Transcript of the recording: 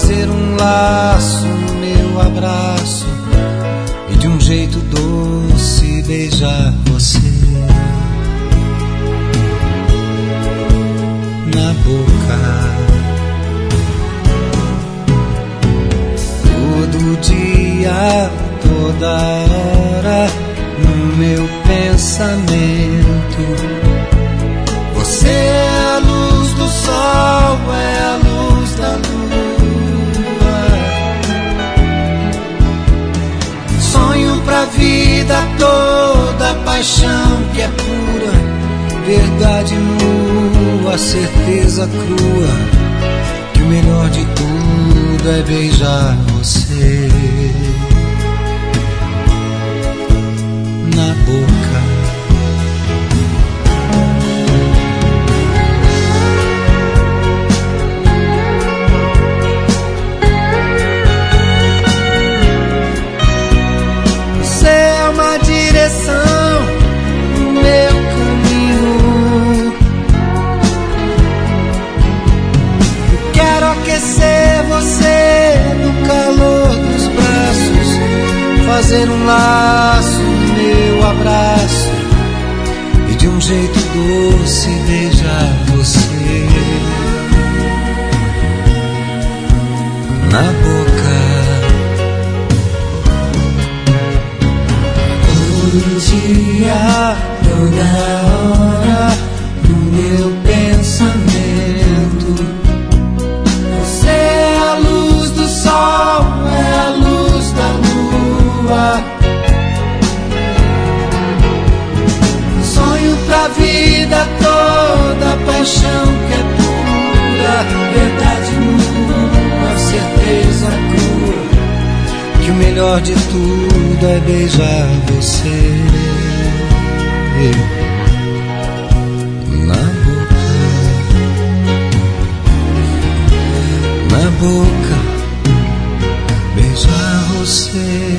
fazer um laço no meu abraço e de um jeito doce beijar você na boca. Todo dia, toda hora, no meu pensamento, você é a luz do sol, é a luz da lua. Sonho pra vida toda, paixão que é pura, verdade nua, certeza crua, que o melhor de tudo é beijar você na boca. Você é uma direção no meu caminho. Eu quero aquecer você no calor dos braços, fazer um laço no meu abraço e de um jeito doce beijar você na boca. Todo dia, toda hora, no meu pensamento, você é a luz do sol, é a luz da lua. Sonho pra vida toda, paixão que é pura, verdade nua, certeza crua, que o melhor de tudo é beijar você na boca, beijar você.